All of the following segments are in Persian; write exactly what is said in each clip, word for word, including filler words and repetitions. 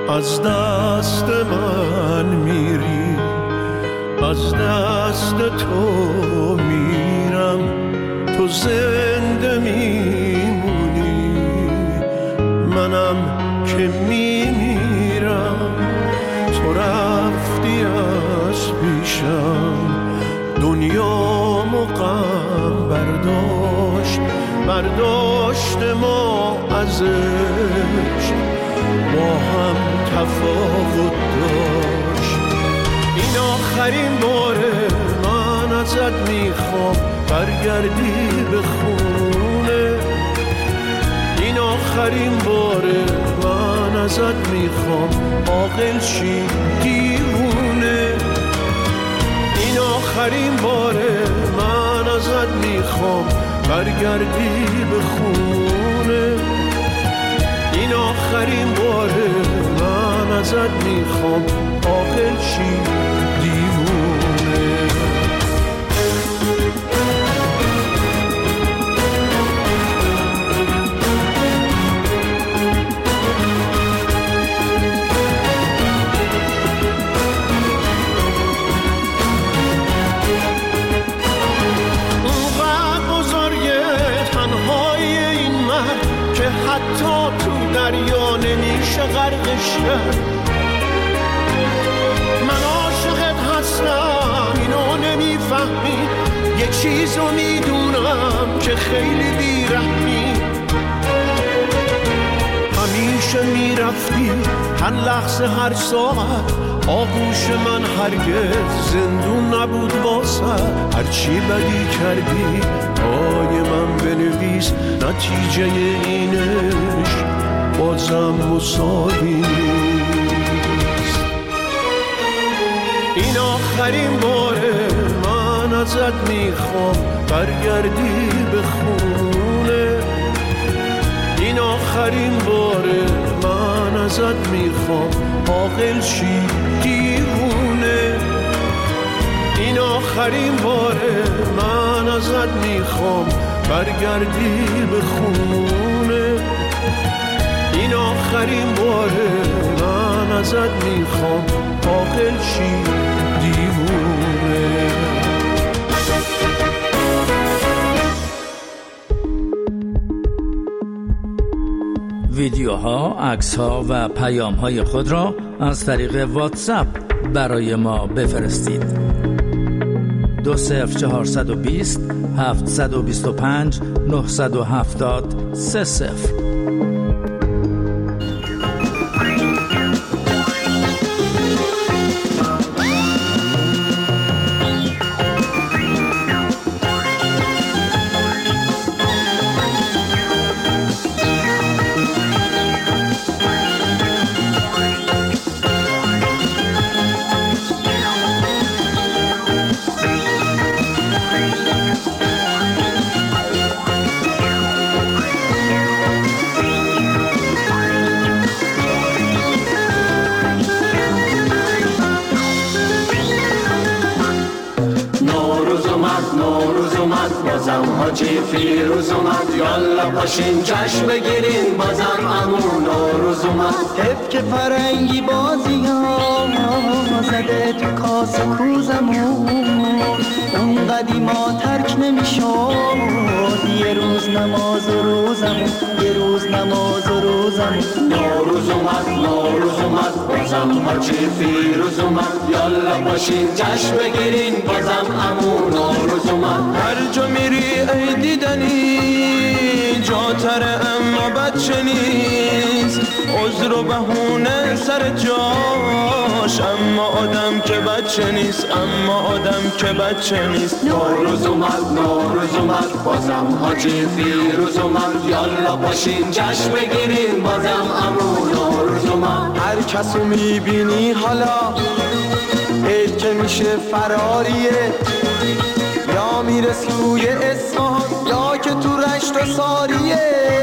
از دست من میری، از دست تو میرم، تو زنده میمونی، منم که میمیرم. تو رفتی از پیشم، دنیامو غم برداشت، برداشت ما ازش، با هم تفاوت داشت. این آخرین باره من ازت میخوام برگردی به خونه، این آخرین باره من ازت میخوام عاقل شی دیوونه، این آخرین باره من ازت میخوام برگردی به خونه، این آخرین باره من ازت میخوام عاقل شی دیوونه. حتی تو دریا نمیشه غرقش کرد. من عاشقت هستم اینو نمیفهمی، یه چیزو میدونم که خیلی بیرحمی. همیشه میرفتی هر لحظه هر ساعت، آغوش من هرگز زندون نبود واسه. هرچی بدی کردی پای من بنویس، نتیجه اینش بازم مساوی نیست. این آخرین باره من ازت میخوام برگردی به خونه، این آخرین باره من ازت میخوام عاقل شی دیوونه، این آخرین باره من ازت میخوام برگردی به خونه، این آخرین باره من ازت میخوام عاقل شی دیوونه. ویدیوها، عکس‌ها و پیام‌های خود را از طریق واتساپ برای ما بفرستید. دو صفر چهارصد و بیست هفتصد و بیست و پنج نهصد و هفتاد سه صفر. بازم حاجی فیروز اومد، یالا پاشین جشن بگیرین، بازم امون نوروز اومد. حیف که فرنگی بازی ها زده تو کاس کوزمون، اون قدیما ترک نمیشد، یه روز نماز و روزمون، یه روز نماز و روزمون. نوروز اومد نوروز اومد بازم حاجی فیروز اومد، یالا پاشین جشن بگیرین، بازم امون نوروز اومد. هر جا میری ای دیدنی جاتره اما بچه نیست، عذر و بهونه سر جاش، اما آدم که بچه نیست، اما آدم که بچه نیست. نوروز اومد نوروز اومد بازم حاجی فیروز اومد، یالا باشین جشن بگیرین، بازم امون نوروز اومد. هر کسو میبینی حالا عید که میشه فراریه، یا میره سوی اصفهان یا که تو رشت و ساریه.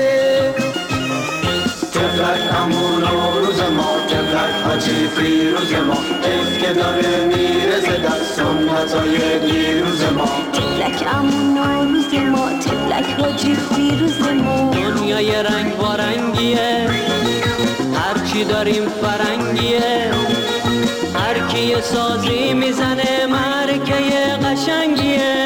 تفلک امون نوروز ما، تفلک حاجی فیروز ما، عید که داره میرسه در سنتای دیروز ما. تفلک امون نوروز ما، تفلک حاجی فیروز ما. دنیای رنگ و رنگیه، هرچی چی داریم فرنگیه، هر کی یه سازی میزنه مرکه قشنگیه.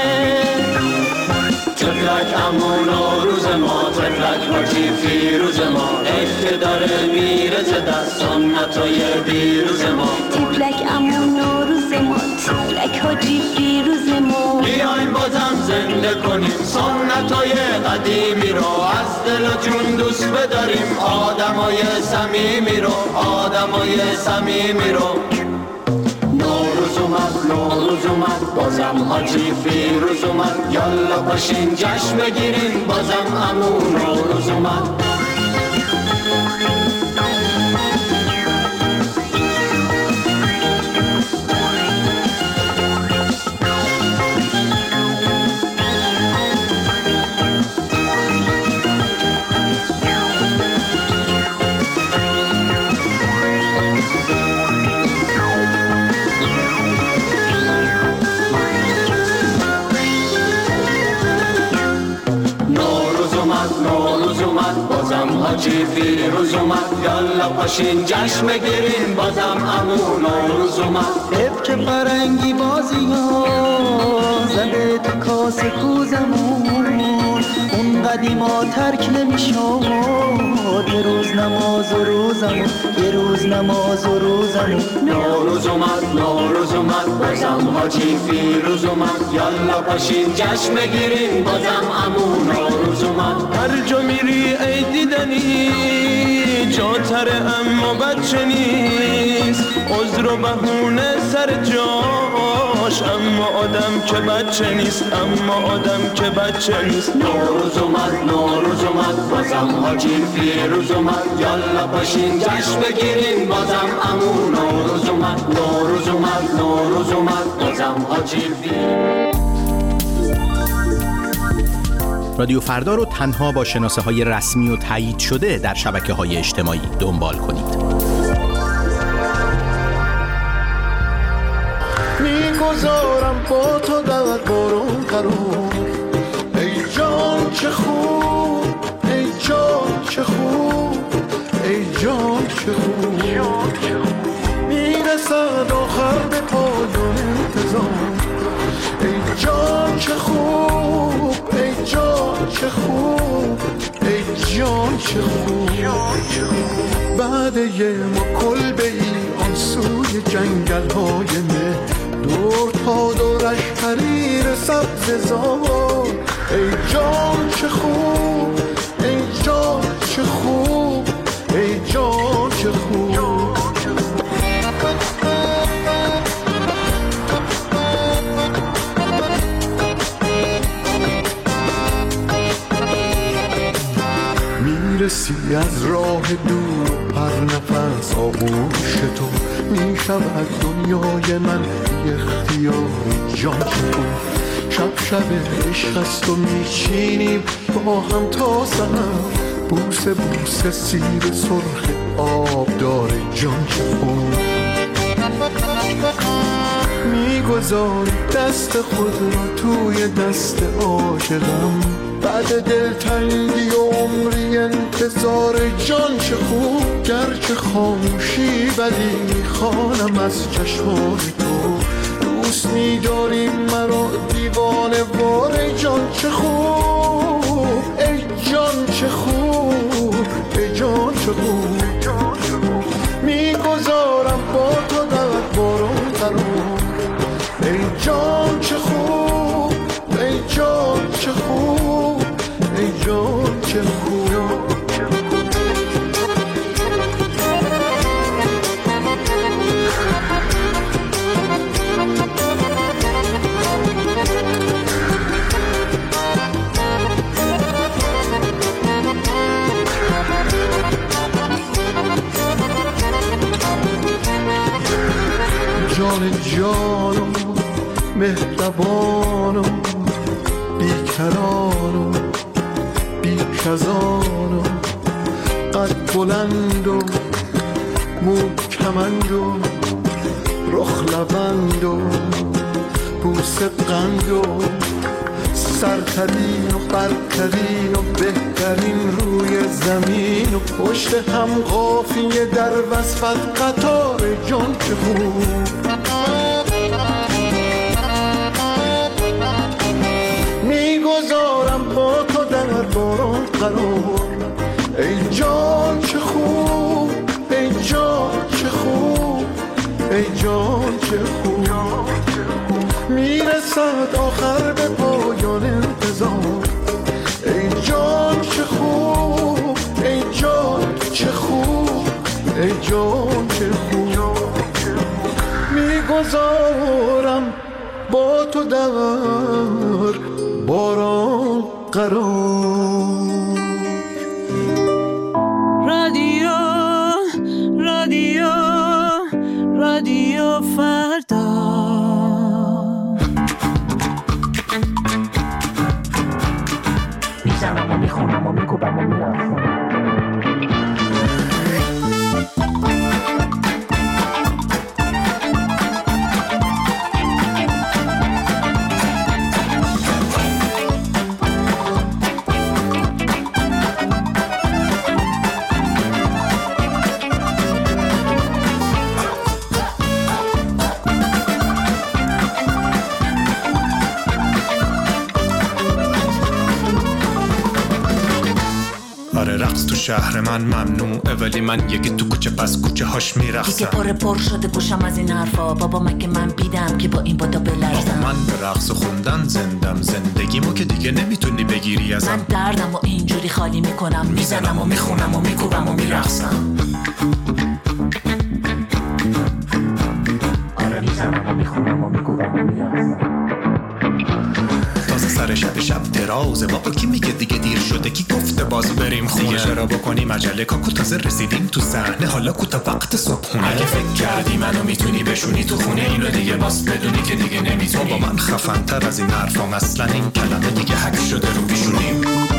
تفلک امون و روز ما، تفلک حاجی فیروز ما، عشق داره میره ز دست سنتای دیروز ما. تفلک امون و روز ما، تفلک حاجی فیروز ما. بیاین بازم زنده کنیم سنتای قدیمی رو، از دل و جون دوست بداریم آدمای صمیمی رو، آدمای صمیمی رو. نوروز اومد نوروز اومد بازم حاجی فیروز اومد، یالا پاشین جشن بگیرین بازم عمو نوروز اومد. حاجی فیروز اومد، یالا پاشین جشن بگیرین بازم عمو نوروز اومد. ابک فرنگی بازی ها زده تو کاس کوزمون، اون قدیما ترک نمیشد. یه روز نماز و روزمون، یه روز نماز و روزمون. نوروز اومد نوروز اومد بازم حاجی فیروز اومد، یالا پاشین جشن بگیرین بازم عمو نوروز اومد. هر جا میری ای دیدنی جاتر اما بچه نیست، عذر و بهونه سر جاش، اما آدم که بچه نیست، اما آدم که بچه نیست. نوروز اومد نوروز اومد بازم حاجی فیروز اومد، یالا پاشین جشن بگیرین بازم عمو نوروز اومد. نوروز اومد نوروز اومد بازم حاجی فیروز. رادیو فردا رو تنها با شناسه های رسمی و تایید شده در شبکه های اجتماعی دنبال کنید. میگذارم با تو در بارون قرار، ای جان چه خوب، ای جان چه خوب، ای جان چه خوب. میرسد آخر به پایان انتظار، ای جان چه خوب، ای جان چه خوب، ای جان چه خوب. بعد یه ما کلبه ای آن سوی جنگل های مه، دور تا دورش حریر سبز زار، ای جان چه خوب، ای جان چه خوب، ای جان چه خوب. میرسی از راه دور پر نفس آغوش تو، میشود دنیای من بی اختیاری جان چه خوب. شب شب عشق است و میچینیم با هم تا سحر، بوسه بوسه سیر سرخ آب داره جان چه خوب. میگذاری دست خود را توی دست عاشقم، بعد دلتنگی و عمری انتظار جان چه خوب. گرچه خاموشی ولی میخوانم از چشمان تو، دوست می‌داری مرا دیوانه وار جان چه خوب، ای جان چه خوب، ای جان چه خوب. میگذارم با تو در بارون قرار، ای جان چه خوب، ای جان چه خوب، ای جان چه خوب. جان جانم مهربانم بیکرانم بیکزانم، قد بلند و مو کمند و رخ لبند و بوسه قند و سرترین و برترین و بهترین روی زمین و پشت هم قافیه در وصفت قطار جان چه خوب میگذارم با تو در باران قرار ای جان چه خوب ای جان چه خوب ای جان چه خوب میرسد آخر به پایان انتظار ای جان چه خوب ای جان چه خوب ای جان چه خوب میگذارم با تو در باران قرار رادیو رادیو رادیو فردا میزنم و میخونم و میگوبم و میرخونم شهر من ممنوعه ولی من یکی تو کوچه پس کوچه هاش میرخصم دیگه پر پر شده گوشم از این حرفا بابا مگه من بیدم که با این بادا بلرزم من به رقص خوندن زندم زندگیمو که دیگه نمیتونی بگیری ازم من دردم و اینجوری خالی میکنم میزنم و میخونم و میکوبم و میرخصم آره میزنم و میخونم و میکوبم و میرخصم تازه سر شب شب درازه بابا کی میگه دیگه دیر شده کی گفته باز بریم خونه دیگه چرا بکنیم عجله کاکو تازه رسیدیم تو صحنه حالا کوتا وقت صبحونه اگه فکر کردی منو میتونی بشونی تو خونه اینو دیگه باز بدونی که دیگه نمیتونی بابا من خفن تر از این حرفام اصلا این کلمه دیگه حک شده رو بیشونیم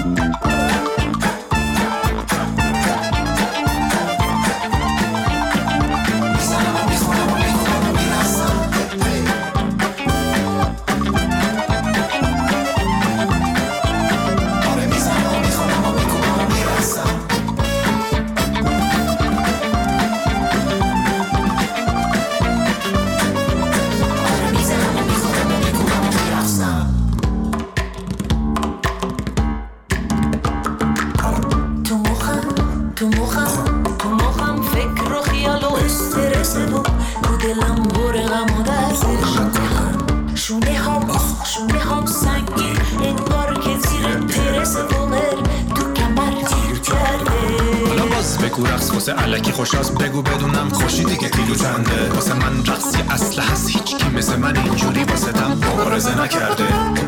الکی خوشاست بگو بدونم خوشی دیگه کیلو چنده واسه من رقصی اصل هست هیچ کی مثل من اینجوری واسه تم مبارزه نکرده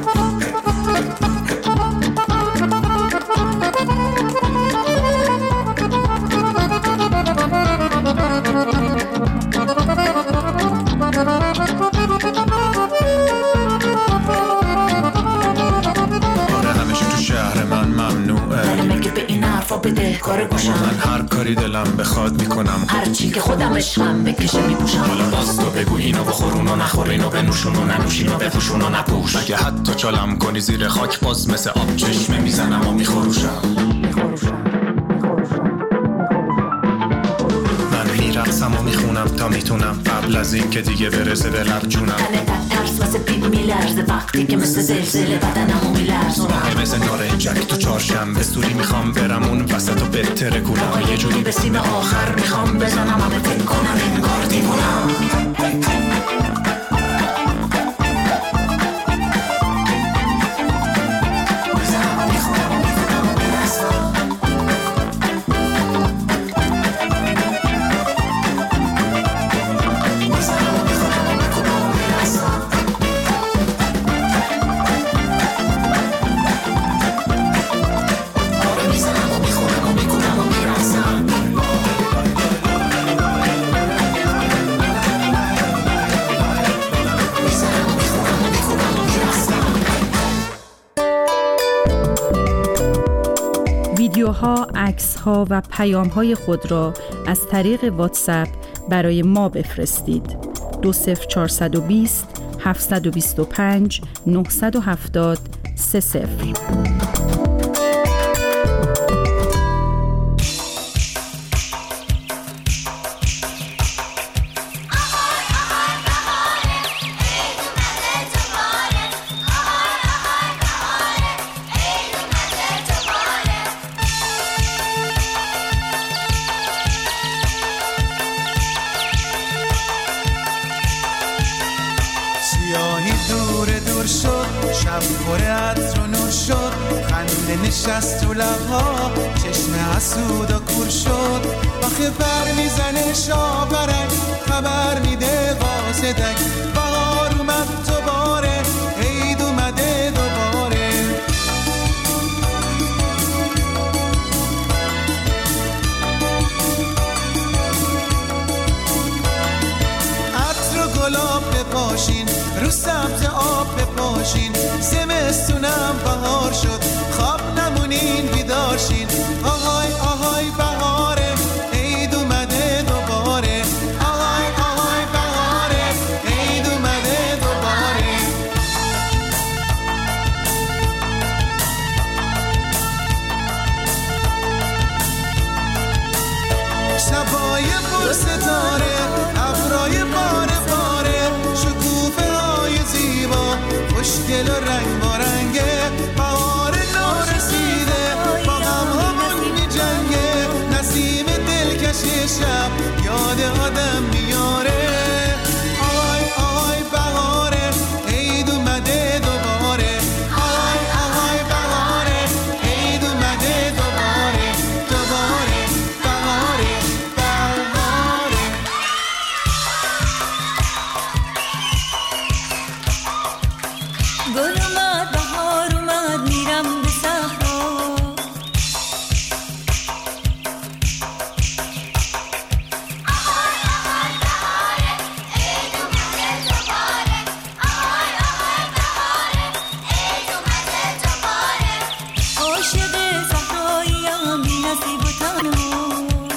من هر کاری دلم بخواد میکنم هر چی که خودم عشقم بکشه میپوشم حالا باز تو بگو اینو بخورون و نخور اینو بنوشون و ننوشین و بپوشون و نپوش اگه حتی چالم کنی زیر خاک باز مثل آب چشمه میزنم و میخوروشم من میرقصم و میخونم تا میتونم قبل از این که دیگه برسه به لب جونم تنه تک ترس واسه پیپ میلرزه وقتی که مثل زلزله بدنمو میلرزونم مثل نارنجک تو چهارشنبه سوری میخوام برم اون وسط و بهتره کنم یه جوری به سیم آخر میخوام بزنم همه فکر کنم انگار دیوونم ویدیوها، عکس‌ها و پیام‌های خود را از طریق واتساپ برای ما بفرستید. دو صفر چهارصد و بیست هفتصد و بیست و پنج نهصد و هفتاد سه صفر. نشست تو لبها چشم حسود و کور شد آخه پر میزنه شاپرک خبر میده واسدک بهار اومد دوباره عید اومده دوباره عطر و گلاب بپاشین رو سبز آب بپاشین زمستونم بهار شد خواب نمونین بیدارشین آهای آهای بهاره عید اومده دوباره آهای آهای بهاره عید اومده دوباره شبای پر ستاره ابرای باره باره شکوفه های زیبا خوشگل و رنگ و رنگه بهار نارسیده با غم همون می جنگه نسیم دلکش شب یاد آدم میاره آهای آهای بهاره عید اومده دوباره آهای آهای بهاره عید اومده دوباره دوباره بهاره بهاره گل اومد بهار اومد میرم به صحرا عاشق صحراییم بی نصیب و تنها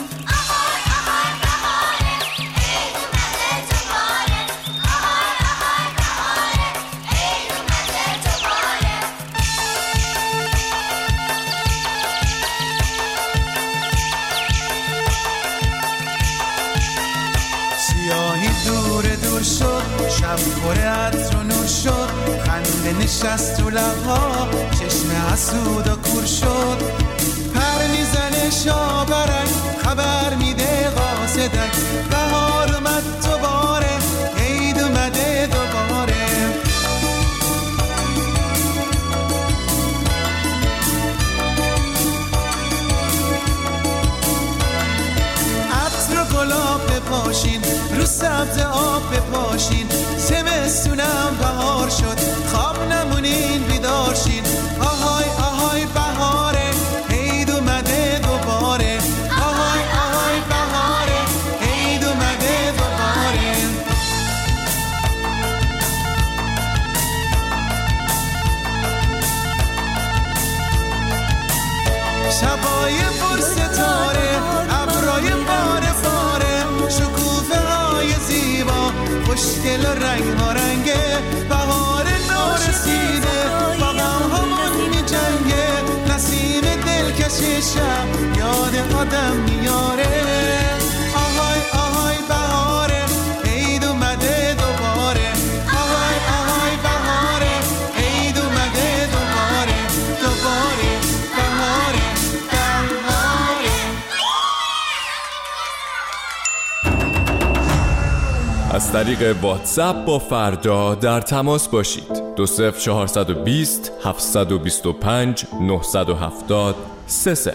سیاهی دور دور شد شب پر عطر و نور شد خنده نشست تو لبها چشم حسود و کور شد پر میزنه شاپرک خبر میده قاصدک بهار اومد دوباره عید اومده دوباره عطر و گلاب بپاشین رو سبز آب بپاشین زمستونم بهار شد خواب نمونین بیدارشین آهای آهای بهاره عید اومده دوباره آهای آهای بهاره عید اومده دوباره شبای پر ستاره ابرای باره باره شکوفه های زیبا خوشگل و رنگ و رنگه بهار نارسیده با غم همون می جنگه نسیم دلکش شب یاد آدم میاره آهای آهای بهاره عید اومده دوباره آهای آهای بهاره عید اومده دوباره دوباره بهاره بهاره از طریق واتساپ با فردا در تماس باشید. دو صفر چهارصد و بیست هفتصد و بیست و پنج نهصد و هفتاد سه صفر.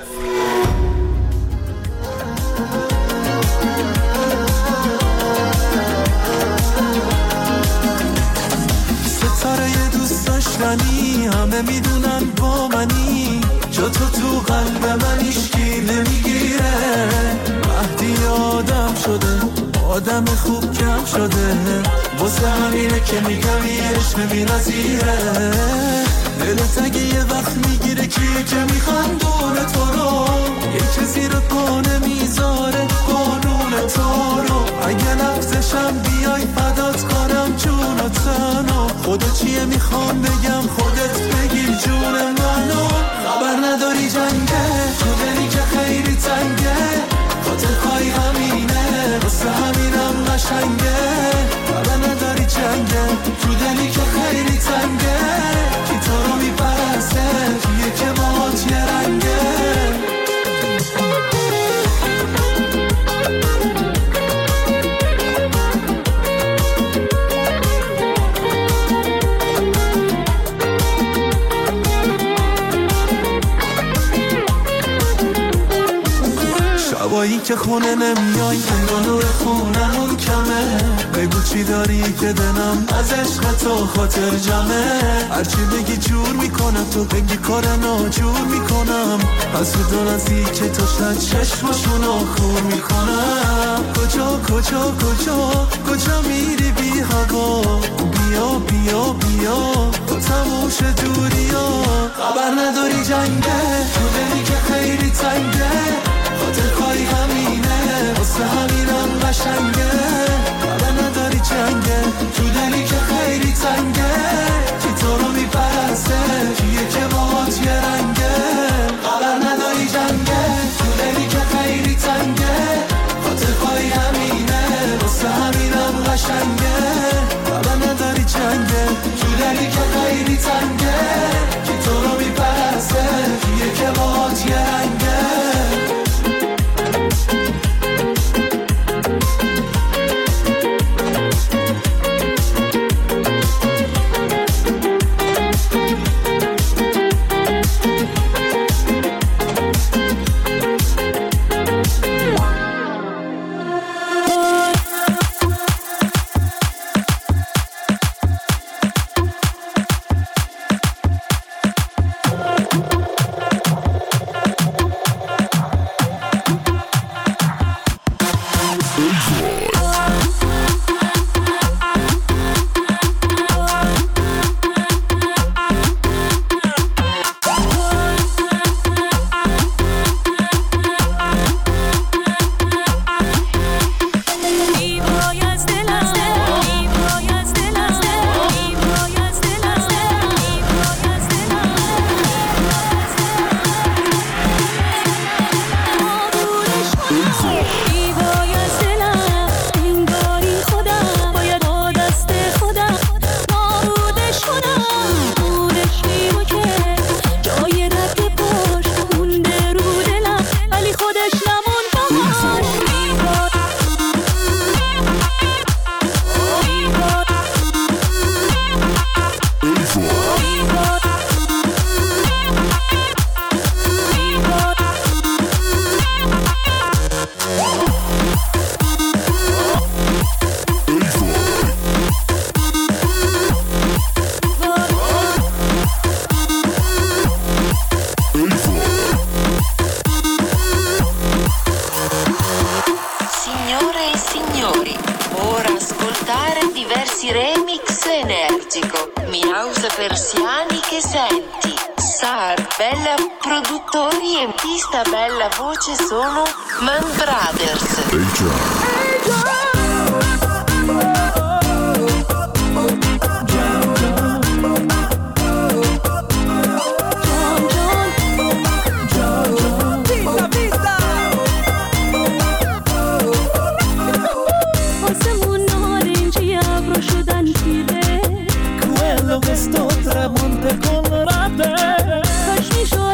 ستاره دوست داشتنی همه میدونن با منی جا تو تو قلب من هیچکی نمیگیره مهدی آدم شده آدم خوب کم شده واسه همینه که میگم یه عشق بی‌نظیره دلت اگه یه وقت میگیره کیه که میخندونه تو رو یکی زیر پا نمیذاره قانون تو رو اگه لفظشم بیای فدات کنم جون و تنو خودت چیه میخوام بگم خودت بگیر که خونه نمیای، انگار خونمون کمه. بگو چی داری که دلم از عشق تو خاطر جمعه. هرچی بگی جور میکنم، تو بگی کار ناجور میکنم. از تو دو نزدیک تو شد چشمشونو خور میکنم. کجا کجا کجا کجا میری بی هوا؟ بیا بیا بیا تو تموش دوریا. خبر نداری جنگه تو دلی که خیلی تنگه. خاطر خواهی همینه واسه همینم قشنگه. خبر نداری جنگه تو دلی که خیلی تنگه. کی تو رو میپرسته کیه که باهات یه رنگه. خبر نداری جنگه تو دلی که خیلی تنگه. خاطر خواهی همینه واسه همینم قشنگه. خبر نداری جنگه تو دلی که خیلی تنگه. کی تو رو میپرسته کیه که باهات یه رنگه.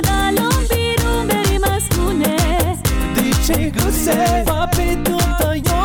Fa più tutto io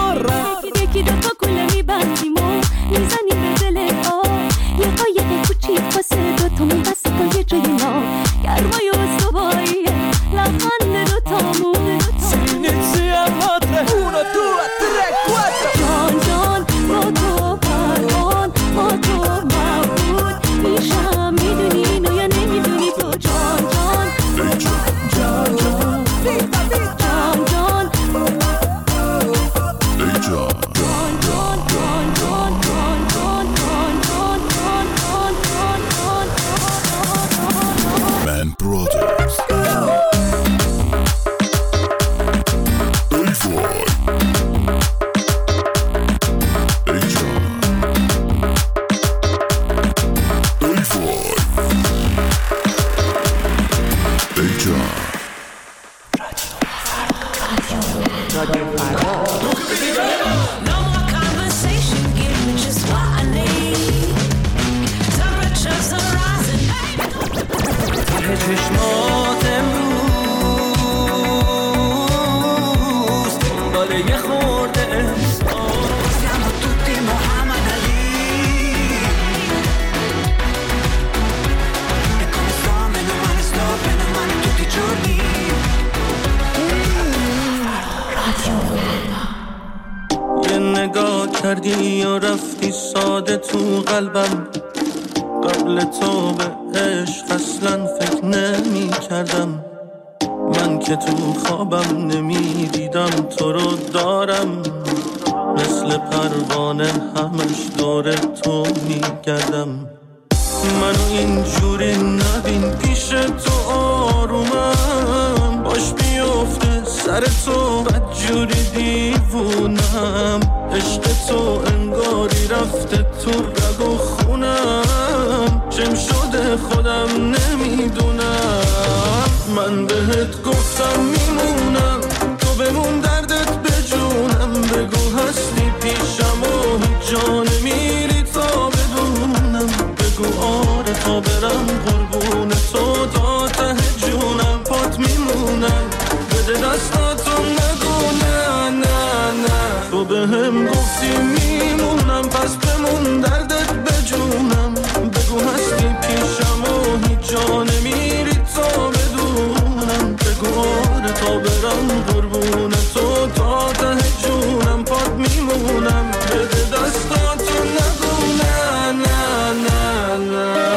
نگاه کردی یا رفتی ساده تو قلبم. قبل تو به عشق اصلا فکر نمی کردم. من که تو خوابم نمی دیدم تو رو دارم. مثل پروانه همش دور تو می گردم. منو اینجوری نبین پیش تو آرومم. باش بیفته سر تو بدجوری دیوونم. عشق تو انگاری رفته تو رگ و خونم. چم شده خودم نمیدونم. من بهت گفتم میمونم تو بمون دردت بجونم. بگو هستی پیشم و هیچ جا نمیری تا بدونم. بگو آره تا برم قربون تو تا ته جونم. پات میمونم بده دستاتو نگو نه نه نه. تو به هم گفتی میمونم پس بمون دردت بجونم. بگو هستی پیشم و هیچ جا نمیری تا بدونم. بگو آره تا برم قربون تو تا ته جونم. پات میمونم بده دستاتو نگو نه نه نه نه.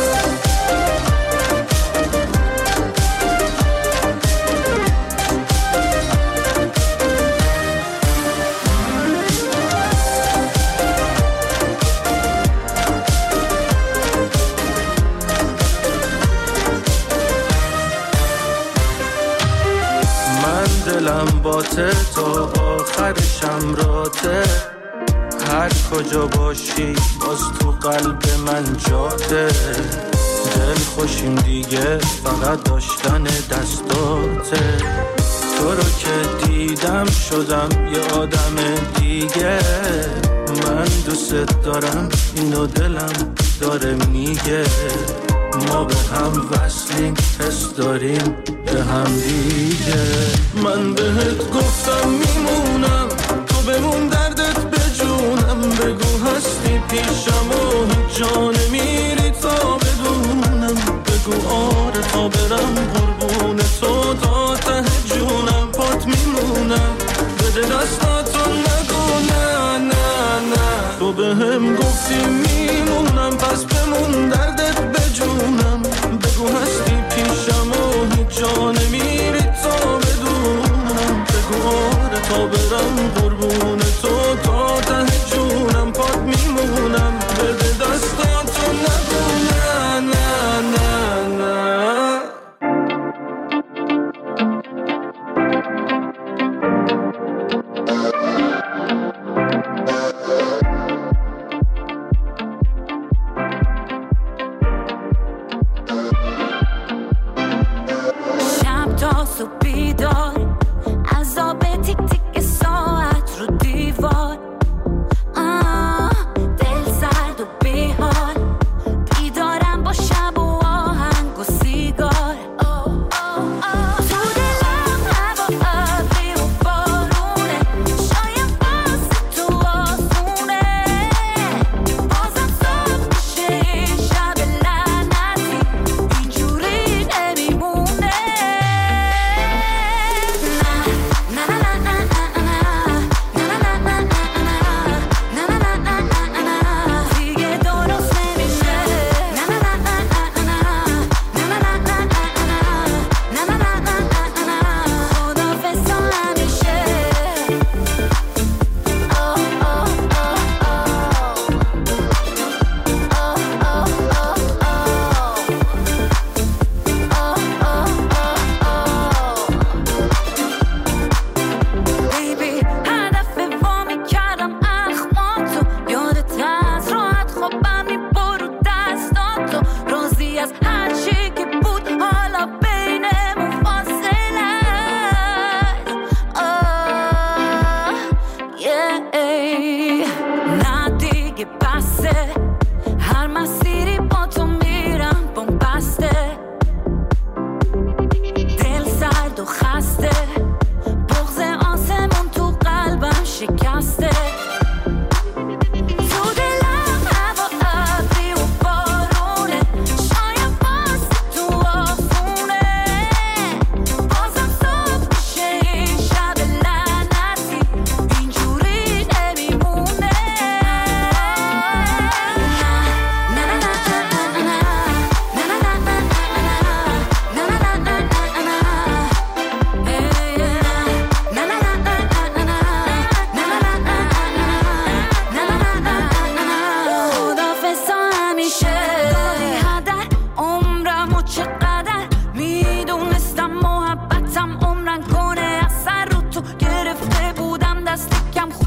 دلم باته تا آخر شمراته. هر کجا باشی باز تو قلب من جاته. دل خوشیم دیگه فقط داشتن دستاته. تو رو که دیدم شدم یه آدم دیگه. من دوست دارم اینو دلم داره میگه. ما به هم وصلیم حس داریم به هم دیگه. من بهت گفتم میمونم تو بمون دردت بجونم. بگو هستی پیشم و هیچ جا نمیری تا بدونم. بگو آره تا برم قربون تو تا ته جونم. پات میمونم بده دستاتو نگو نه نه نه. تو به هم گفتی میمونم پس بمون دردت بجونم. بگو هستی پیشم و هیچ جا نمیری تا بدونم. بگو آره تا برم قربون تو تا ته جونم. پات میمونم بده دستاتو نگو نه نه نه نه.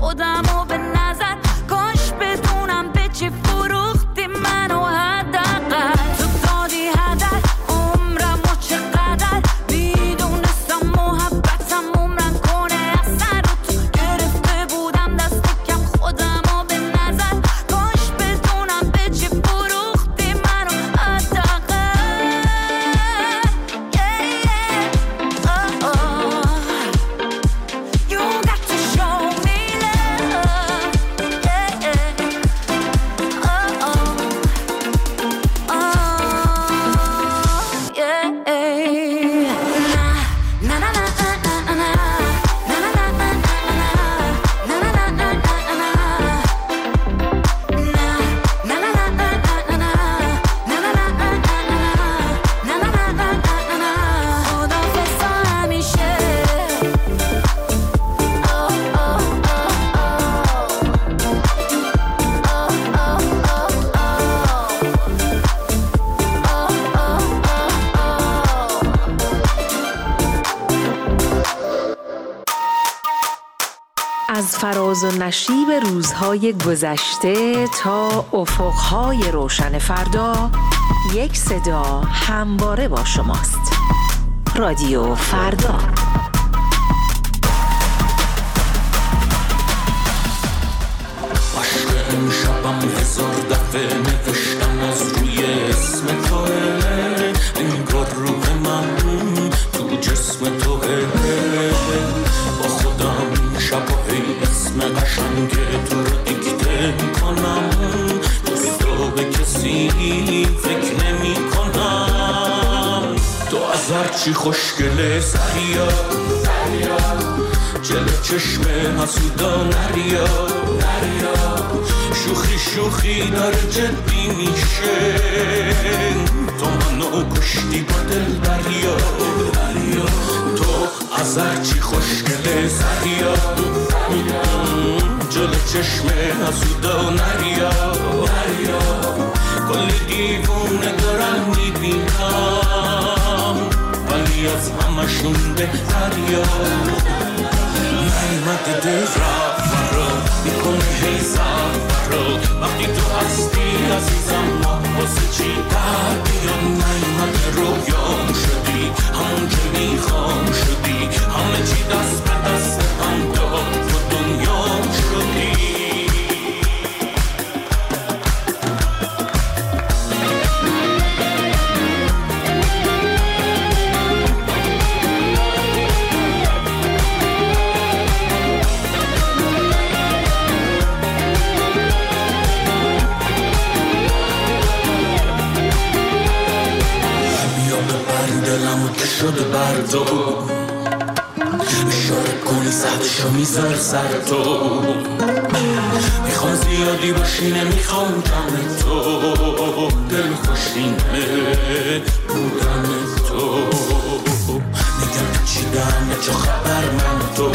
خودمو به نظر کاش بدونم به چی فروختی منو حداقل تو دادی هدر عمرم و چقدر میدونستم محبتم عمرم کنه اثر رو تو گرفته بودم دست کم خودمو به نظر کاش بدونم به چی فروختی منو حداقل از فراز و نشیب روزهای گذشته تا افقهای روشن فردا، یک صدا همواره با شماست. رادیو فردا. عشق امشبم هزار دفعه نوشتم از روی اسم توه، انگار روح من تو جسم توه. با خودم شباهی اسم قشنگ تو رو دیکته کنم، دوستو به کسی فکر نمی کنم. تو از هرچی خوشگله سریا جلو چشم حسودا نریا، شوخی شوخی داره جدی میشه. تو منو کشتی با دل دریا، تو از هرچی خوشگله سریا جلو چشم حسودا نریا. کلی دیوونه دارم میبینم ولی از همشون بهتریا. نیمت دل رفت فرا میکنه هی فرا، وقتی تو هستی عزیزم ما واسه چی در بیان. نیمت رویام شدی همون که میخوام شدی، همه چی دست به دست هم داد تو دنیام شدی. شده بردو اشاره کنی سهدشو میذار سر تو. میخوام زیادی باشی نمیخوام جمع تو، دل خوشینه بودن تو. میگم تو چی دمه چه خبر من تو،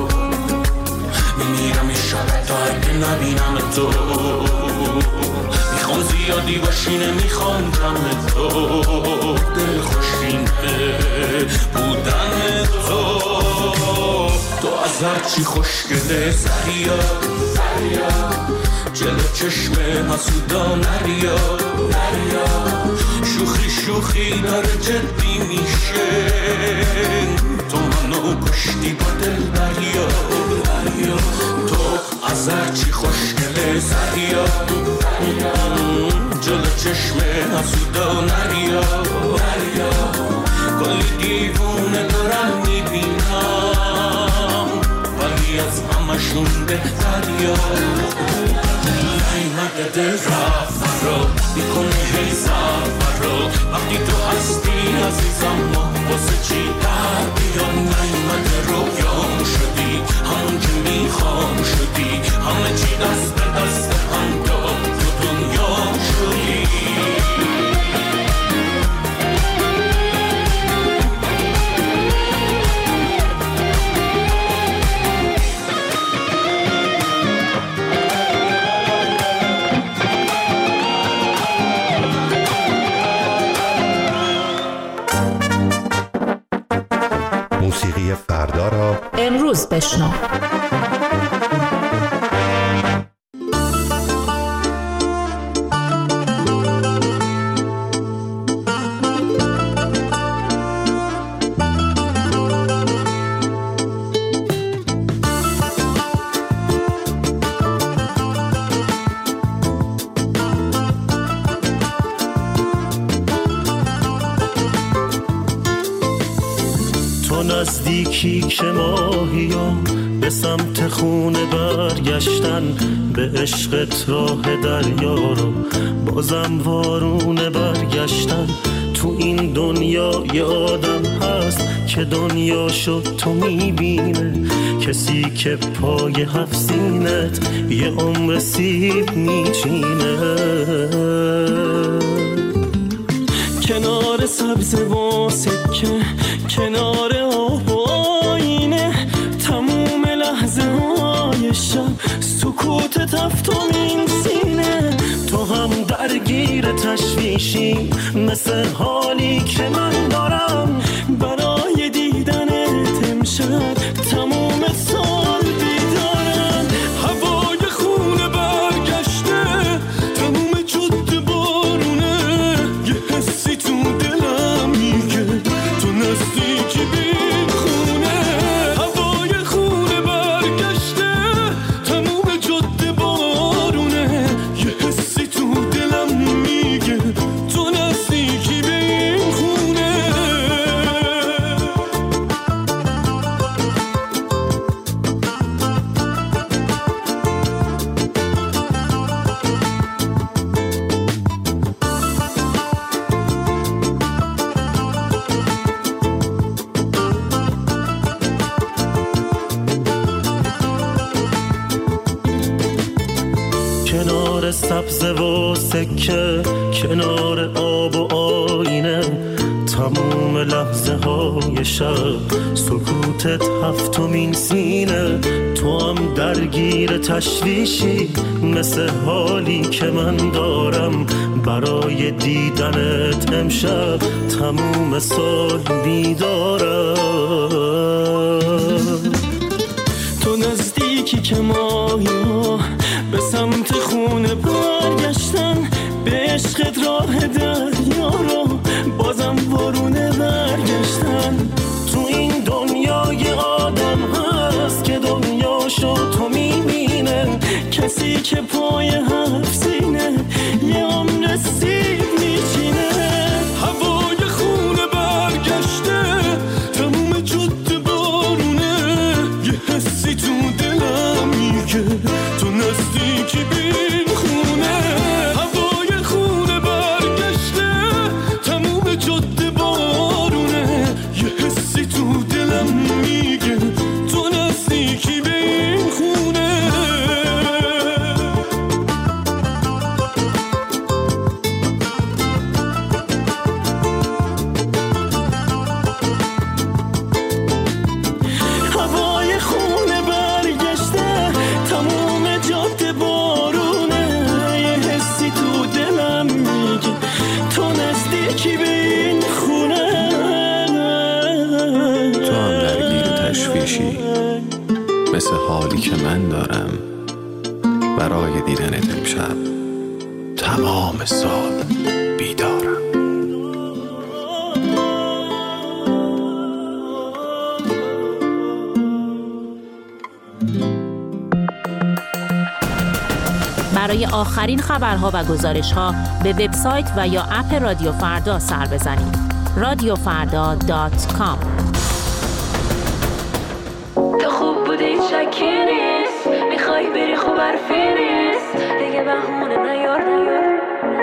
میمیرم یه شب تا اگه نبینم تو. میخوام زیادی باشی نمیخوام جمع تو، دل خوشینه بودن تو. تو از هرچی خوشگله سریا جلو چشم حسودا نریا. شوخی شوخی داره جدی میشه. تو منو کشتی با دل دریا، تو از هرچی خوشگله سریا جلو چشم حسودا نریا. کلی دیوونه دارم میبینم ولی از همشون بهتریا. نیمت دل رفت فرا میکنه هی فرا، وقتی تو هستی عزیزم ما واسه چی در بیان. نیمت رویام شدی همون که میخوام شدی، همه چی دست به دست هم داد تو دنیام شدی. موسیقی فردا را امروز بشنو. نزدیکی که ماهیا به سمت خونه برگشتن، به عشقت راه دریا رو بازم وارونه برگشتن. تو این دنیا یه آدم هست که دنیا شد تو میبینه، کسی که پای هفت سینت یه عمر سیب میچینه. کنار سبز و سکه، کنار آب و آینه، تموم لحظه های شب سکوت تفتمین سینه. تو هم درگیر تشویشی مثل حالی که من دارم، برای دیدنت امشب تموم سال بیدارم. هوای خونه برگشته، تموم جاده بارونه، یه حسی تو دلم میگه تو نزدیکی بین خونه. هوای خونه برگشته، تموم جاده بارونه، یه حسی تو دلم میگه تو نزدیکی بین خونه. کنار سبز و سکه، کنار آب و آینه، تموم لحظه های شب سکوتت هفتمین سینه. تو هم درگیر تشویشی مثل حالی که من دارم، برای دیدنت امشب تموم سال بیدارم. تو نزدیکی که ماهیا به سمت خونه برگشتن، به عشقت راه دریا رو بازم وارونه برگشتن. تو این دنیا یه آدم هست که دنیاشو تو میبینه، کسی که پای هفت سینه یه عمر سیب میچینه. هوای خونه برگشته، تموم جاده بارونه، یه حسی تو دلم میگه تو نزدیکی بین خونه. هوای خونه برگشته، تموم جاده بارونه، یه حسی تو دلم میگه تو نزدیکی بین خونه. هوای خونه برگشته، تموم جاده بارونه، یه حسی تو دلم میگه تو نزدیکی به این خونه. تو هم درگیر تشویشی مثل حالی که من دارم، برای دیدنت امشب تمام سال بیدارم. برای آخرین خبرها و گزارش‌ها به وبسایت و یا اپ رادیو فردا سر بزنید. رادیو فردا دات کام. تو خوب بودی شکی نیست، میخوای بری خوب حرفی نیست، دیگه بهونه نیار نیار.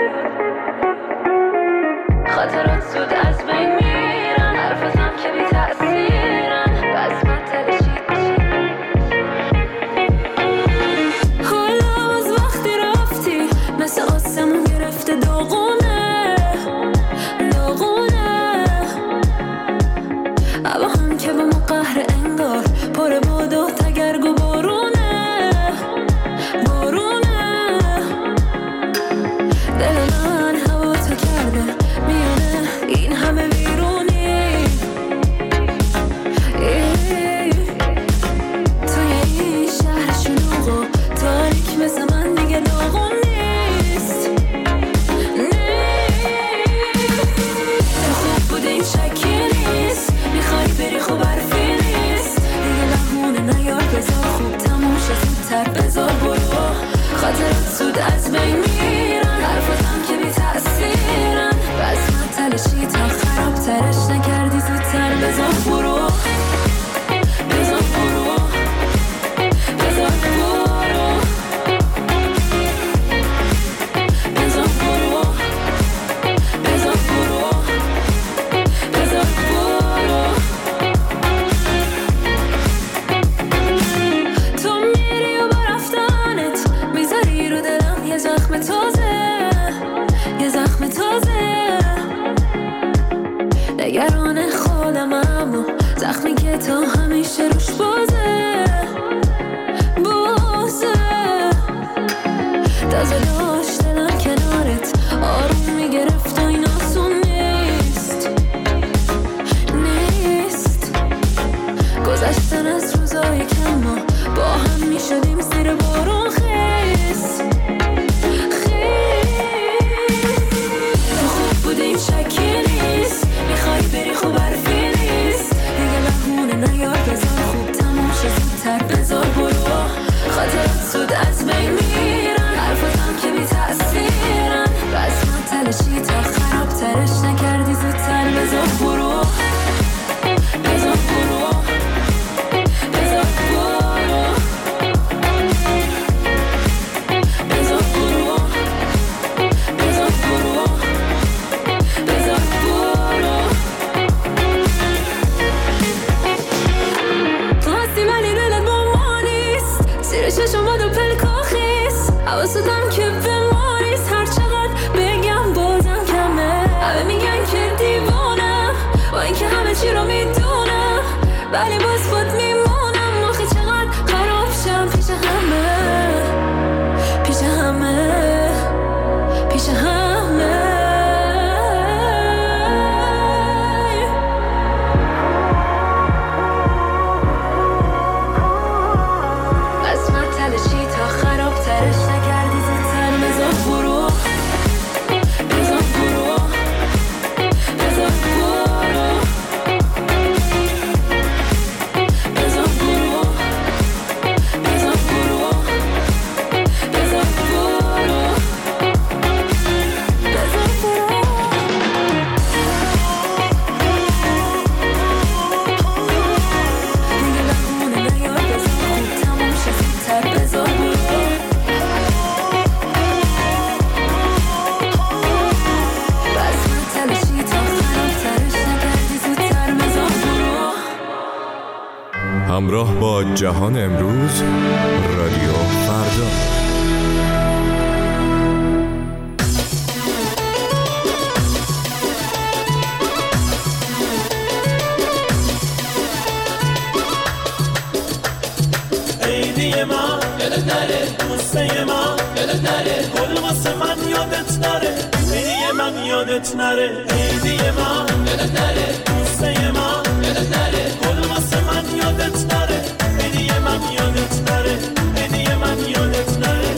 خاطرات زود از بین میرن، حرفتم که بی تأثیرن، بس مطلشی حالا از وقتی رفتی مثل آسمون گرفته داغونه داغونه. اما هم که به ما قهر انگار پر باد و تگرگ و بارونه بارونه. دل من هوا تو کرده میونه این همه ویرونی، توی این شهر شلوغ و تاریک مثل من دیگه داغون نیست. تو خوب بودی این شکی نیست، میخوای بری خوب حرفی نیست، دیگه بهونه نیار، بذار خوب تموم شه زودتر، بذار برو. خاطرات زود از بین میرن، حرفاتم که بی تأثیرن، بس من تلشی تا خرابترش نکردی زودتر، بذار برو. تا همیشه روش بازه بازه تازه داشت دلم کنارت آروم میگرفت و این آسون نیست نیست گذشتن از روزای کم ما با هم میشدیم زیر بارون خیس تو خوب بودیم شکی نیست میخوای بری خوب حرفی نیست دیگه بهونه نیار بذار خوب تموم شه زودتر بذار برو خاطرات زود از بین میرن حرفاتم که بی تأثیرن بس من تلشی تا خراب ترش نکردی زودتر بذار برو بذار برو بذار برو بذار برو بذار برو بذار برو تو هستی ولی دلت با ما نیست زیر چشم باد و پلکا خیس حواستم که به ما نیست هر چقدر بگم بازم کمه همه میگن که دیوانم با اینکه همه چی رو میدونم ولی باز خود میمونم آخه چقدر خراب شم پیش همه پیش همه پیش همه بس من تلشی تا خراب ترش نکردی زودتر بذار برو بذار برو بذار برو بذار برو بذار برو بذار برو بذار برو دیگه بهونه نیار بذار خوب تموم شه زودتر بذار برو بس من تلشی تا خراب ترش نکردی زودتر بذار برو همراه با جهان امروز رادیو فردا. عیدی ما یادت نره دوسته ما یادت نره گل واسه من یادت نره عیدی من یادت نره عیدی ما یادت نره دوسته ما یادت نره گل واسه من یادت نره عیدی من یادت نره عیدی من یادت نره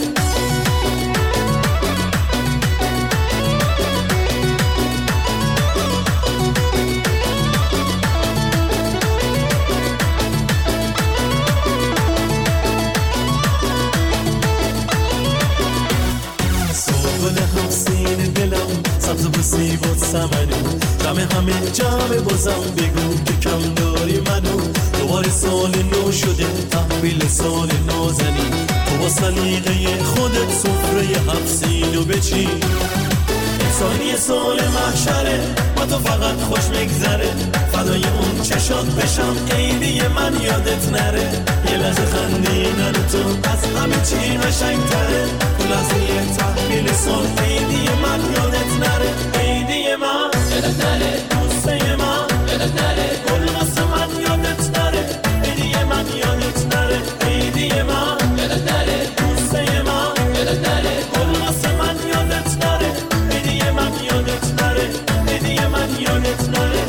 صبح همسین دلم سبز بسی بود سمنو دم همه جمع بازم بگو که کم داری منو دوباره سال نو شده تحویل سال نازنی تو با سلیقه خودت سفره هفسینو بچی انسانی سال محشره با تو فقط خوش میگذره فدای اون چشات بشم عیدی من یادت نره یه لحظه خندیدن تو از همه چی قشنگ‌تره تو لحظه تحویل سال عیدی من یادت نره عیدی من یادت نره دوسته من یادت نره گل واسه من یادت نره عیدی من یادت نره عیدی من یادت نره دوسته من یادت نره گل واسه من یادت نره عیدی من یادت نره عیدی من یادت نره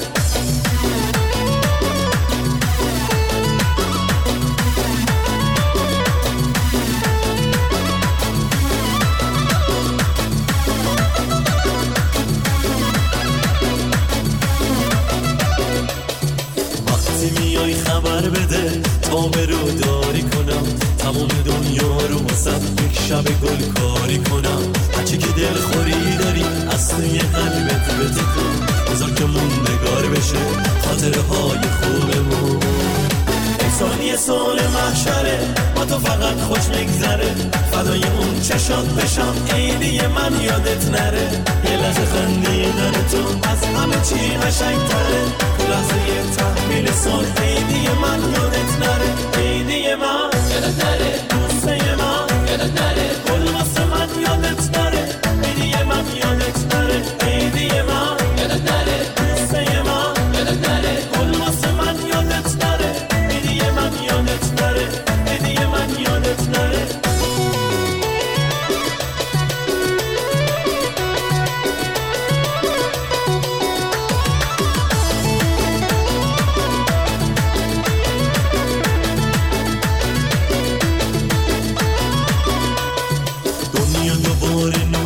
خبر بده تا برو داری کنم تمام دنیا رو واسه یک شب گل کاری کنم هرچی که دل خوری داری از توی قلبت بتکن بذار که موندگار بشه خاطره های خوبمون انسانی سال محشره با تو فقط خوش میگذره فدای اون چشات بشم عیدی من یادت نره یه لحظه خندیدن تو از همه چی قشنگ‌تره تو لحظه تحویل سال عیدی من یادت نره عیدی من یادت نره دوسته من یادت نره گل واسه من یادت نره عیدی من یادت نره عیدی من یادت نره دوسته من یادت نره گل واسه من یادت نره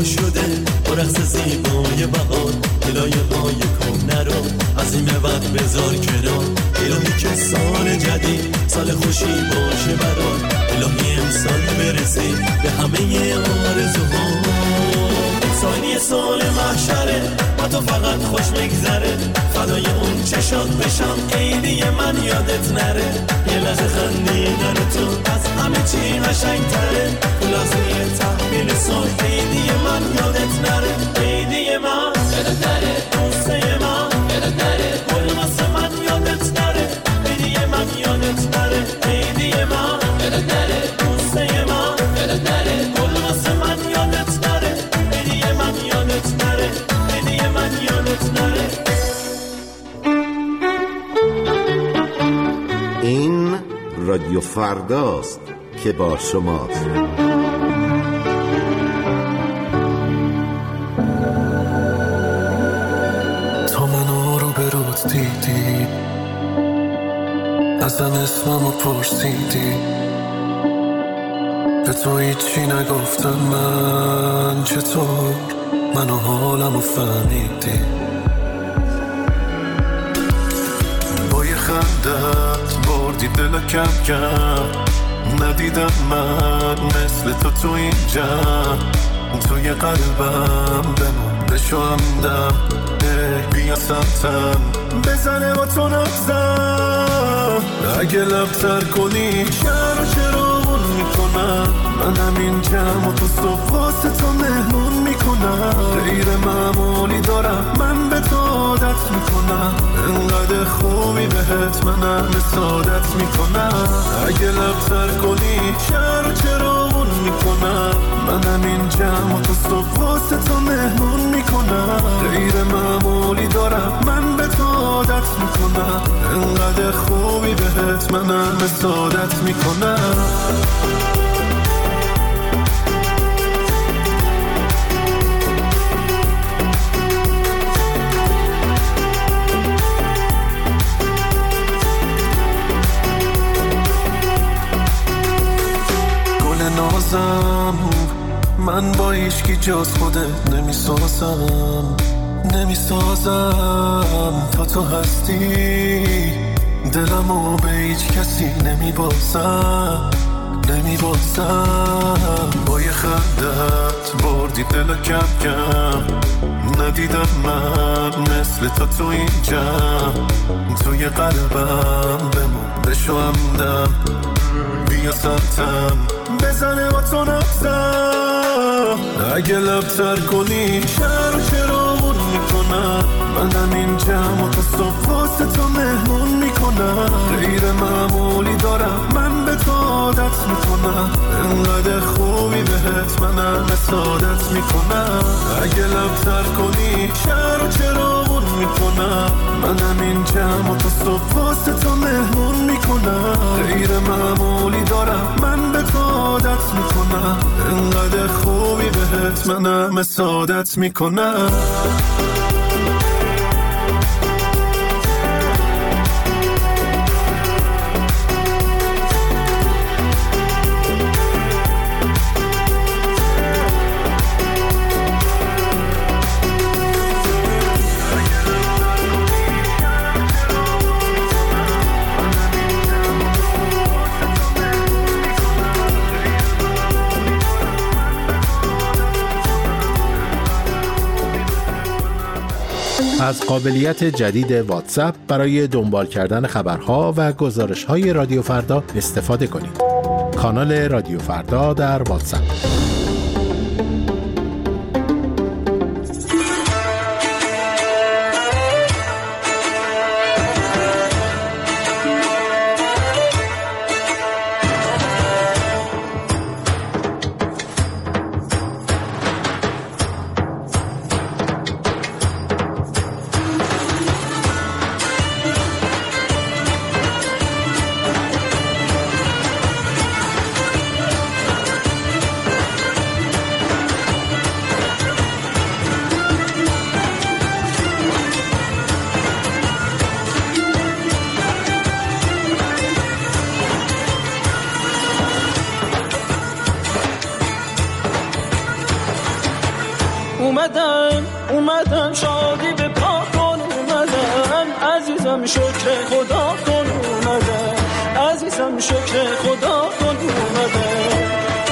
پا شده با رقص زیبای بهار، الهی های کهنه رو از این به بعد بذار کنار. الهی که سال جدید سال خوشی باشه برات، الهی امسال برسی به همه آرزوها. سالی سال محشره با تو فقط خوش میگذره، فدای اون چشات بشم عیدی من یادت نره. یه لحظه خندیدن تو از همه چی قشنگ‌تره، لحظه تحویل سال عیدی من یادت نره. عیدی من یادت نره، دوسته من یادت نره، کل واسه من یادت نره. عیدی من یادت نره، عیدی من یادت نره، دوسته من یادت نره، کل واسه من یادت نره. عیدی من یادت نره، عیدی من یادت نره. این رادیو فرداست که با شماست. تا منو رو به روت دیدی، ازم اسممو پرسیدی، به تو هیچی نگفتم من، چطور منو حالمو فهمیدی؟ با یه خندت بردی دل کم کم، ندیدم من مثل تو تو این جمع. توی قلبم بمون بشو همدم، بیا سمتم بزنه با تو نبزم. اگه لبتر کنی چرا چرا اون میکنم، من همین جمع و تو صبح واسه تو مهمون میکنم. غیر معمولی دارم من به تو عادت میکنم، انقدر خوبی بهت منم سعادت میکنم. اگه لبتر کنی چرا چرا اون میکنم، من همین جمع و تو صبح واسه تو مهمون میکنم. غیر معمولی دارم من به تو عادت میکنم، انقدر خوبی بهت منم سعادت میکنم. نازم من با هیچکی جز خودت نمیسازم، نمیسازم تا تو هستی. دلمو به هیچ کسی نمیبازم، نمیبازم. با یه خندت بردی دل کم کم، ندیدم من مثل تو تو این جمع. توی قلبم بمون بشو همدم، بیا سمتم بزنه با تو نبزم. اگه لبتر کنی چرا چرا اون میکنم، من همین جمع و تو صبح واسه تو مهمون میکنم. غیر معمولی دارم من به تو عادت میکنم، انقدر خوبی بهت منم سعادت میکنم. اگه لبتر کنی چرا چرا اون میکنم، من همین جمع و تو صبح واسه تو مهمون میکنم. غیر معمولی دارم من به تو عادت میکنم، انقدر خوبی بهت منم سعادت میکنم. از قابلیت جدید واتساپ برای دنبال کردن خبرها و گزارش‌های رادیو فردا استفاده کنید. کانال رادیو فردا در واتساپ. اومدم اومدم شادی به پا کن اومدم عزیزم شکر خدا کن اومدم عزیزم شکر خدا کن اومدم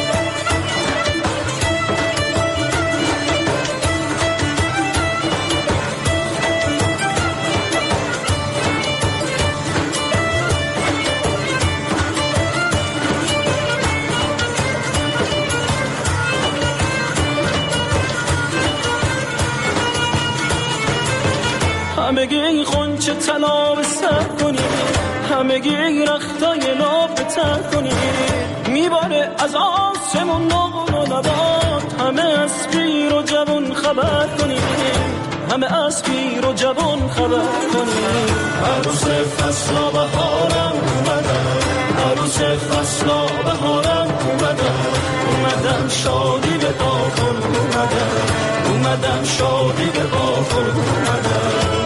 همگی خونچه طلا به سر کنی همگی رختای ناب به تر کنی میباره از آسمون نقل و نبات همه از پیر و جوان خبر کنی همه از پیر و جوان خبر کنی عروس فصلا بهارم اومدم عروس فصلا بهارم اومدم اومدم شادی به پا کن اومدم اومدم شادی به پا کن اومدم